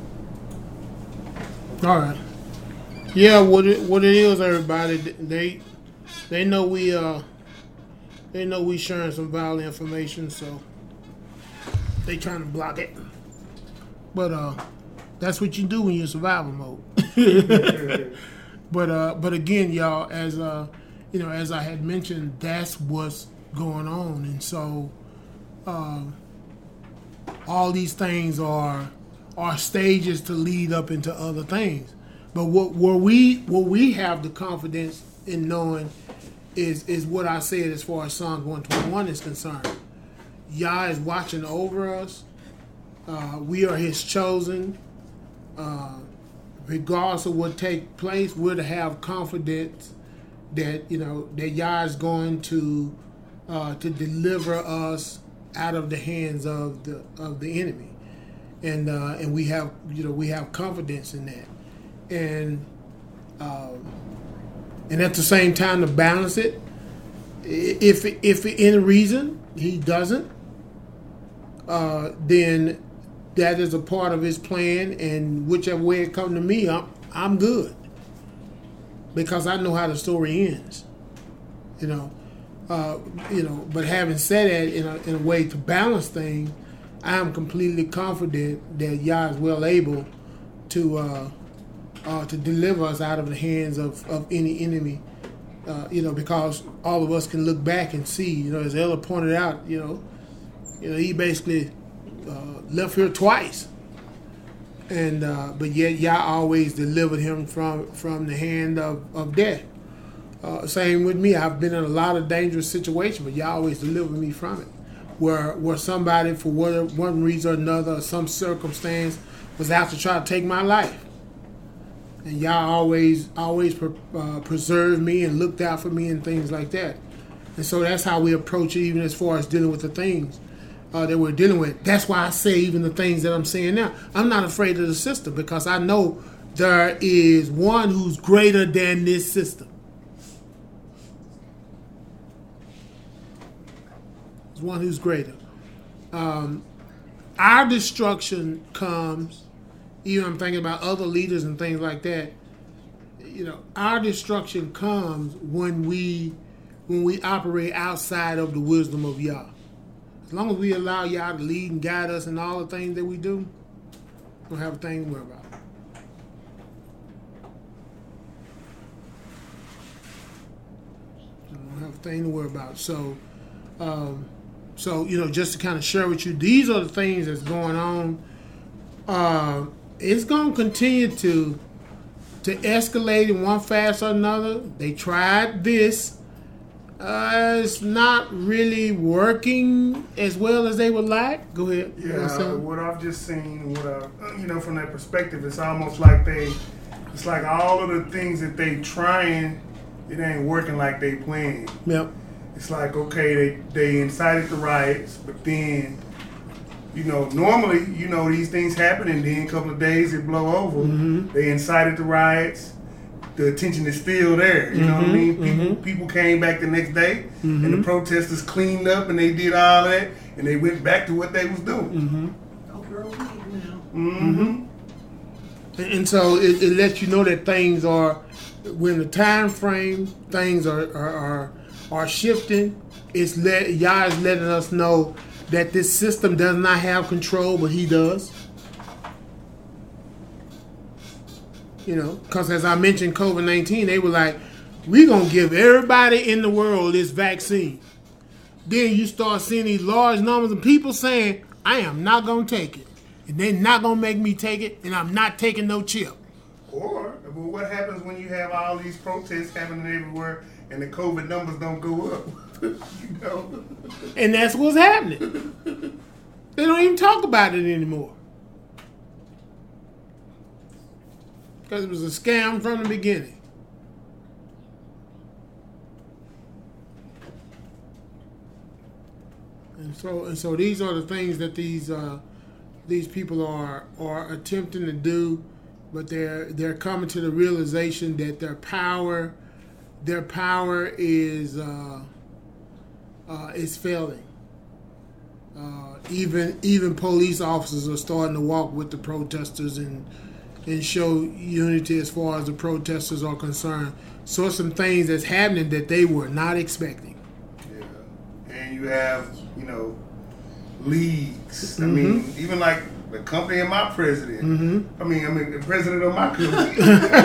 All right. Yeah, what it is, everybody? They know we sharing some vital information, so they trying to block it. But that's what you do when you're in survival mode. But again, y'all, as as I had mentioned, that's what's going on, and so all these things are stages to lead up into other things. But what we have the confidence in knowing is what I said as far as Psalms 121 is concerned. Yah is watching over us. We are His chosen. Regardless of what takes place, we're to have confidence that that Yah is going to deliver us out of the hands of the enemy, and we have confidence in that, and at the same time to balance it, if for any reason He doesn't, then that is a part of His plan, and whichever way it comes to me, I'm good, because I know how the story ends. But having said that, in a way to balance things, I am completely confident that Yah is well able to deliver us out of the hands of any enemy. Because all of us can look back and see, as Ella pointed out, he basically left here twice, and but yet Yah always delivered him from the hand of death. Same with me. I've been in a lot of dangerous situations, but Yah always delivered me from it. Where somebody, for one reason or another, or some circumstance, was out to try to take my life, and Yah always preserved me and looked out for me and things like that. And so that's how we approach it, even as far as dealing with the things that we're dealing with. That's why I say even the things that I'm saying now, I'm not afraid of the system, because I know there is one who's greater than this system. There's one who's greater. Our destruction comes, even I'm thinking about other leaders and things like that, our destruction comes when we operate outside of the wisdom of Yah. As long as we allow Yah to lead and guide us in all the things that we do, we don't have a thing to worry about. thing to worry about. So, just to kind of share with you, these are the things that's going on. It's going to continue to escalate in one fast or another. They tried this. It's not really working as well as they would like. Go ahead. Yeah, what I've just seen, from that perspective, it's almost like it's like all of the things that they trying, it ain't working like they planned. Yep. It's like, okay, they incited the riots, but then, normally, these things happen and then a couple of days it blow over. Mm-hmm. They incited the riots. The attention is still there. You know what I mean? People came back the next day and the protesters cleaned up and they did all that and they went back to what they was doing. Over a week now. And so it lets you know that things are, when the time frame, things are shifting. Yah is letting us know that this system does not have control, but He does. Because as I mentioned, COVID-19, they were like, we're going to give everybody in the world this vaccine. Then you start seeing these large numbers of people saying, I am not going to take it. And they're not going to make me take it, and I'm not taking no chip. Or, what happens when you have all these protests happening everywhere and the COVID numbers don't go up? And that's what's happening. They don't even talk about it anymore. Because it was a scam from the beginning. And so these are the things that these people are attempting to do, but they're coming to the realization that their power is failing. Even police officers are starting to walk with the protesters and show unity as far as the protesters are concerned. So some things that's happening that they were not expecting. Yeah, and you have leagues. I mean, even like the company of my president. I mean the president of my company.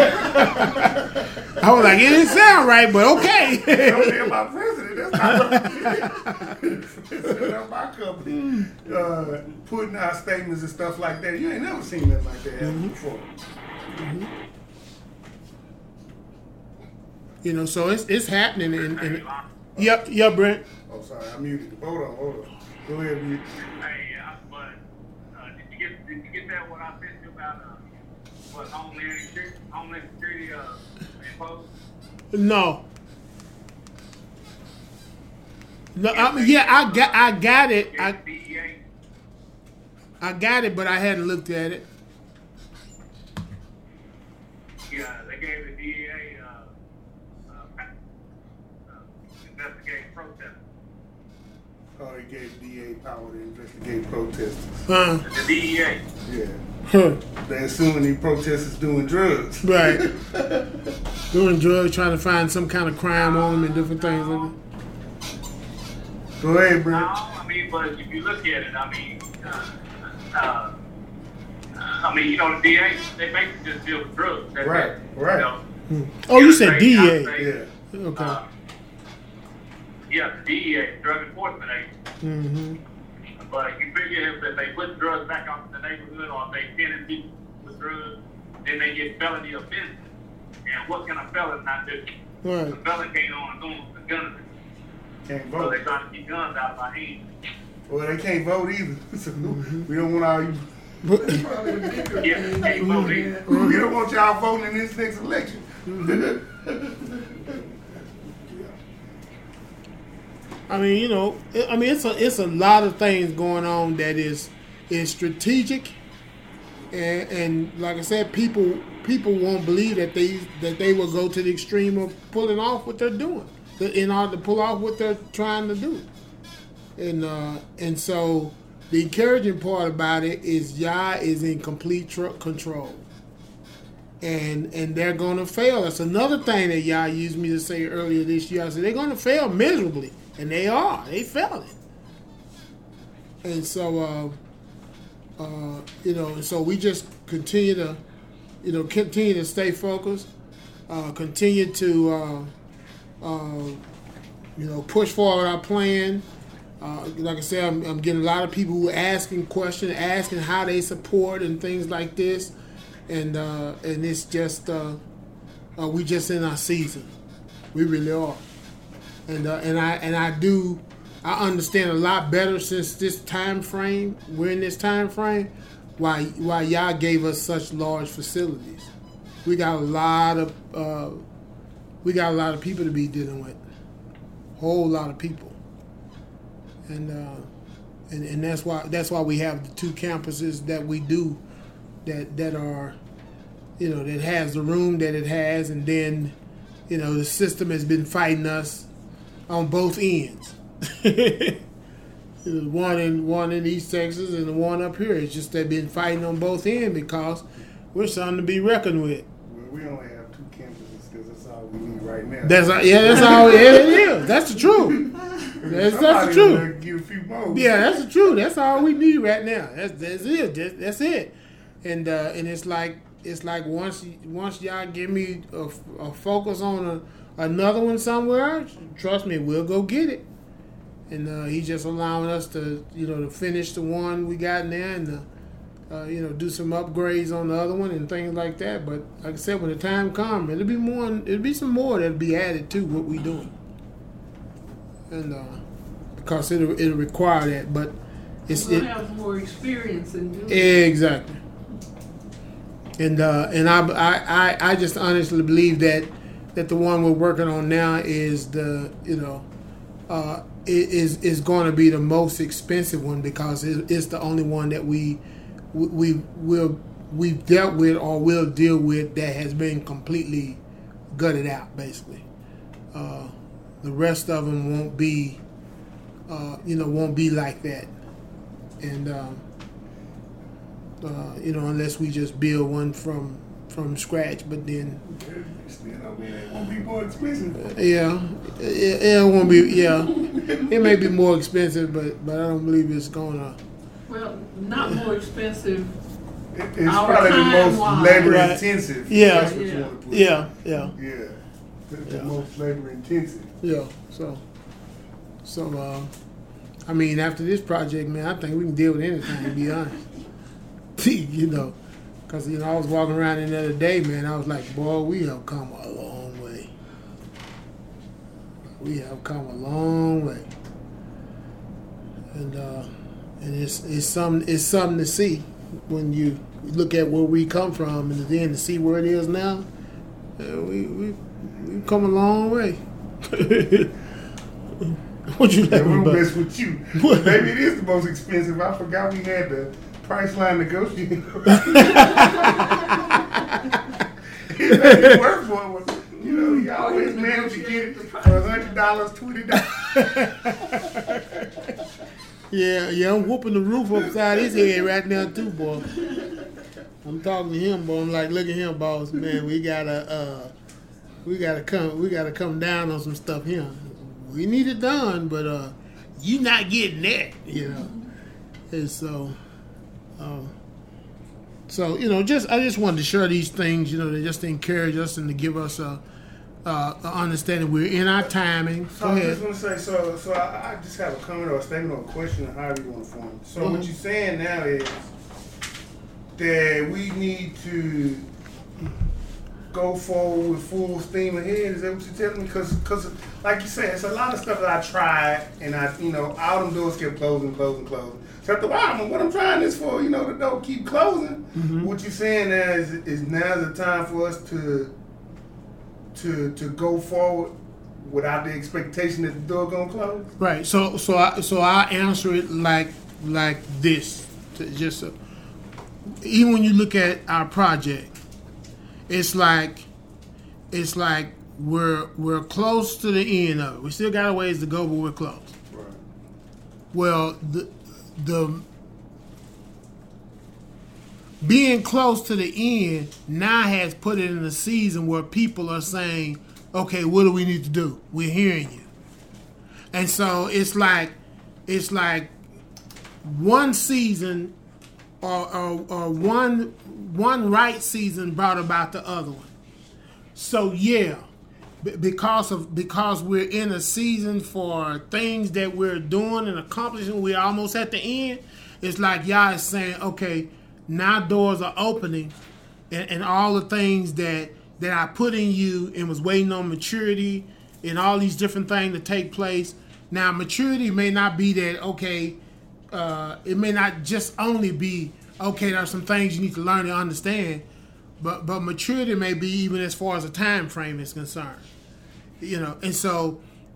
I was like, it didn't sound right, but okay. The company of my president. That's not the president of my company. Putting out statements and stuff like that. You ain't never seen nothing like that happen before. So it's happening. Yep, Brent. Oh, sorry, I muted. Hold on. Go ahead, Brent. Hey, but did you get that? What I said to you about what Homeland Security imposed? No. No, I got it. I got it, but I hadn't looked at it. Yeah, they gave the DEA investigate protesters. Oh, he gave DEA power to investigate protesters. The DEA. Yeah. They're assuming these protesters doing drugs. Right. Doing drugs, trying to find some kind of crime on them and different things like that. Go ahead, Brent. No, I mean, but if you look at it, the DA, they basically just deal with drugs. That's Right, it. right. Oh, you said DEA. Yeah. Okay. Yeah, the DEA, Drug Enforcement Agency. But you figure if they put drugs back out in the neighborhood or if they tend people with drugs, then they get felony offenses. And what can a felon not do? Right. A felon can't own a gun. Can't So vote. they're trying to keep guns out of our hands. Well, they can't vote either. So we don't want all you. Yeah, they can't vote either. We don't want y'all voting in this next election. I mean, it's a lot of things going on that is strategic, and like I said, people won't believe that they will go to the extreme of pulling off what they're doing in order to pull off what they're trying to do, and so the encouraging part about it is Yah is in complete control. And they're going to fail. That's another thing that Yah used me to say earlier this year. I said they're going to fail miserably. And they are. They failing. And so, so we just continue to stay focused, continue to push forward our plan. Like I said, I'm getting a lot of people who are asking questions, asking how they support and things like this, and it's just we just in our season. We really are, and I understand a lot better since this time frame. We're in this time frame. Why y'all gave us such large facilities? We got a lot of people to be dealing with, whole lot of people, and that's why we have the 2 campuses that we do, that are, that has the room that it has, and then, the system has been fighting us on both ends. One in East Texas and the one up here. It's just they've been fighting on both ends because we're something to be reckoned with. Well, we only have 2 campuses because that's all we need right now. That's all it is. That's the truth. That's the truth. Get a few more. Yeah, that's the truth. That's all we need right now. That's it. That's it. And it's like once y'all give me a focus on another one somewhere, trust me, we'll go get it. And he's just allowing us to to finish the one we got in there, and do some upgrades on the other one and things like that. But like I said, when the time comes, it'll be some more that'll be added to what we're doing, and because it'll require that. But We're gonna have more experience in doing exactly. And I just honestly believe that the one we're working on now is is going to be the most expensive one because it's the only one that we've dealt with or will deal with that has been completely gutted out. Basically, the rest of them won't be like that, and unless we just build one from scratch. But then it won't be more expensive. Yeah, it won't be. Yeah, it may be more expensive, but I don't believe it's gonna. Well, not more expensive. It's probably the most labor intensive. Yeah. That's what you want to put. Yeah. The most labor intensive. Yeah. So, I mean, after this project, man, I think we can deal with anything. To be honest, because I was walking around the other day, man. I was like, boy, we have come a long way. We have come a long way, and it's something to see when you look at where we come from, and then to see where it is now. We've come a long way. What you laughing We'll about? mess with you. Maybe it is the most expensive. I forgot we had the price line negotiated. It may be worth more. You always manage to get it for $100, $20. Yeah, I'm whooping the roof upside his head right now too, boy. I'm talking to him, boy. I'm like, look at him, boss, man. We gotta come down on some stuff here. We need it done, but you not getting that, And so, I just wanted to share these things, to just encourage us and to give us a understanding we're in our timing. So I just want to say, so I just have a comment or a statement or a question, or however you want to form it. So what you're saying now is that we need to go forward with full steam ahead. Is that what you're telling me? Because like you said, it's a lot of stuff that I tried, and all them doors kept closing. So after a while, what I'm trying this for, the door keep closing. Mm-hmm. What you're saying now is now's the time for us to go forward without the expectation that the door gonna close. Right. So I answer it like this. Even when you look at our project, it's like we're close to the end of it. We still got a ways to go, but we're close. Right. Well, the being close to the end now has put it in a season where people are saying, okay, what do we need to do? We're hearing you. And so it's like one season or one right season brought about the other one. So yeah, because we're in a season for things that we're doing and accomplishing. We're almost at the end. It's like Yah is saying, okay, now doors are opening, and all the things that I put in you and was waiting on maturity and all these different things to take place. Now, maturity may not be that, okay, it may not just only be, okay, there are some things you need to learn and understand, but maturity may be even as far as a time frame is concerned. You know, and so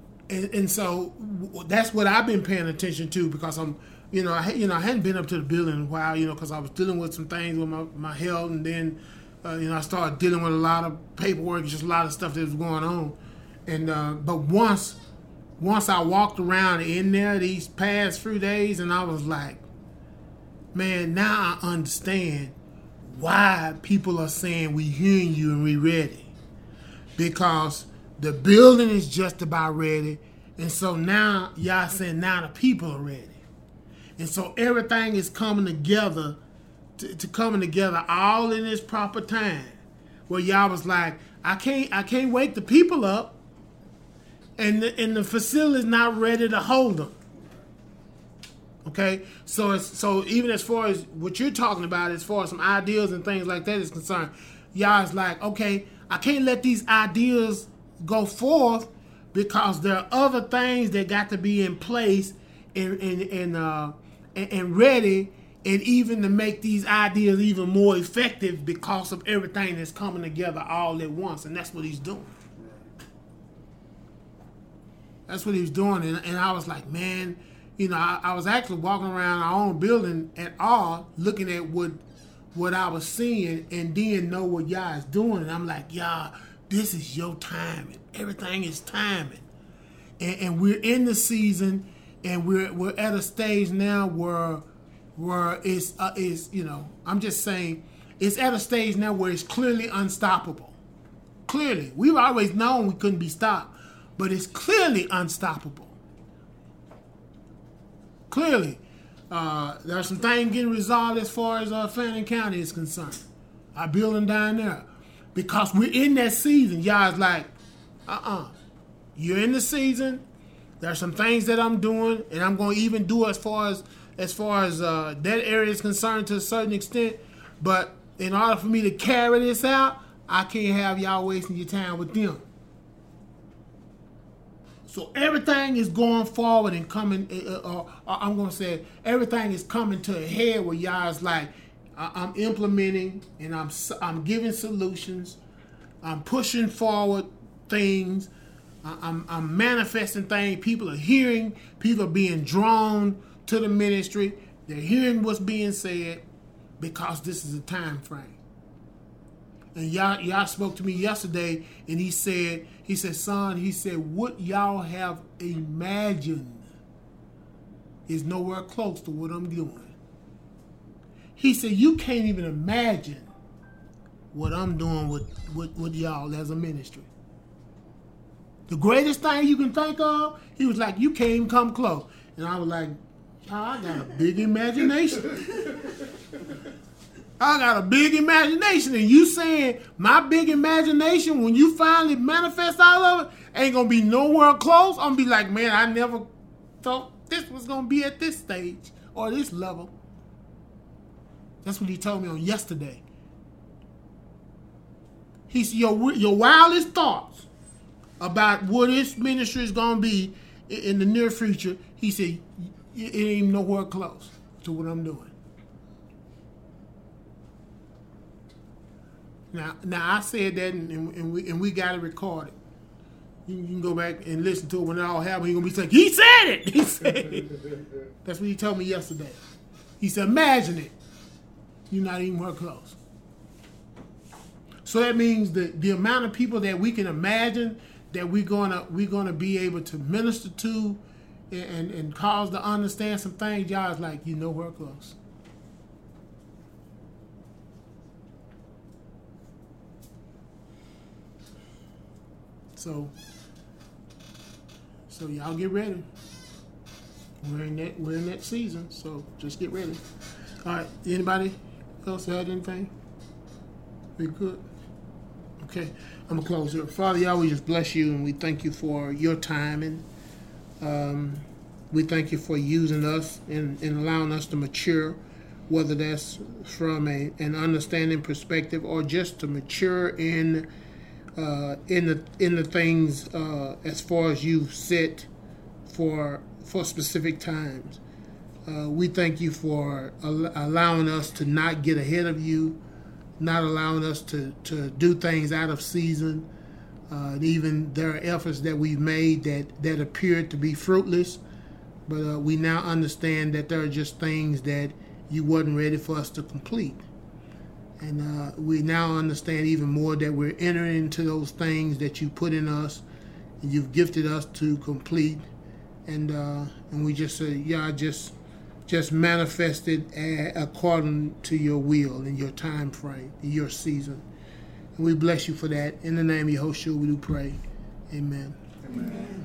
that's what I've been paying attention to, because I hadn't been up to the building in a while, because I was dealing with some things with my health, and then, I started dealing with a lot of paperwork, just a lot of stuff that was going on. And but once I walked around in there these past few days, and I was like, man, now I understand why people are saying we hearing you and we ready. Because the building is just about ready. And so now, y'all saying now the people are ready. And so everything is coming together, to coming together all in its proper time. Where y'all was like, I can't wake the people up, and the facility is not ready to hold them. Okay, so even as far as what you're talking about, as far as some ideas and things like that is concerned, y'all is like, okay, I can't let these ideas go forth because there are other things that got to be in place and ready, and even to make these ideas even more effective because of everything that's coming together all at once. And that's what he's doing. That's what he was doing. And I was like, man, I was actually walking around our own building at all, looking at what I was seeing, and then know what Yah is doing. And I'm like, Yah, this is your timing. Everything is timing. And we're in the season, and we're at a stage now where it's I'm just saying, it's at a stage now where it's clearly unstoppable. Clearly. We've always known we couldn't be stopped, but it's clearly unstoppable. Clearly. There are some things getting resolved as far as Fannin County is concerned. Our building down there. Because we're in that season. Y'all's like, you're in the season. There are some things that I'm doing, and I'm going to even do as far as that area is concerned to a certain extent. But in order for me to carry this out, I can't have y'all wasting your time with them. So everything is going forward and coming, I'm going to say everything is coming to a head where y'all's like, I'm implementing, and I'm giving solutions. I'm pushing forward things. I'm manifesting things. People are hearing. People are being drawn to the ministry. They're hearing what's being said because this is a time frame. And y'all spoke to me yesterday, and he said, son, what y'all have imagined is nowhere close to what I'm doing. He said, you can't even imagine what I'm doing with y'all as a ministry. The greatest thing you can think of, he was like, you can't even come close. And I was like, I got a big imagination. I got a big imagination. And you saying my big imagination, when you finally manifest all of it, ain't going to be nowhere close. I'm going to be like, man, I never thought this was going to be at this stage or this level. That's what he told me on yesterday. He said, your wildest thoughts about what this ministry is going to be in the near future, he said, it ain't even nowhere close to what I'm doing. Now I said that, and we got it recorded. You can go back and listen to it when it all happened. You're going to be saying, he said it! He said it. That's what he told me yesterday. He said, imagine it. You're not even more close. So that means that the amount of people that we can imagine that we're gonna be able to minister to and cause to understand some things, y'all is like, you know, we're close. So y'all get ready. We're in that season, so just get ready. All right, anybody else had anything? We good? Okay, I'm gonna close here. Father, Yahweh, we just bless you and we thank you for your time, and we thank you for using us and allowing us to mature, whether that's from an understanding perspective or just to mature in the things as far as you've set for specific times. We thank you for allowing us to not get ahead of you, not allowing us to do things out of season. Even there are efforts that we've made that appeared to be fruitless, but we now understand that there are just things that you wasn't ready for us to complete. And we now understand even more that we're entering into those things that you put in us and you've gifted us to complete. And we just say, yeah, just manifested according to your will and your time frame, and your season. And we bless you for that. In the name of Yahushua, we do pray. Amen. Amen.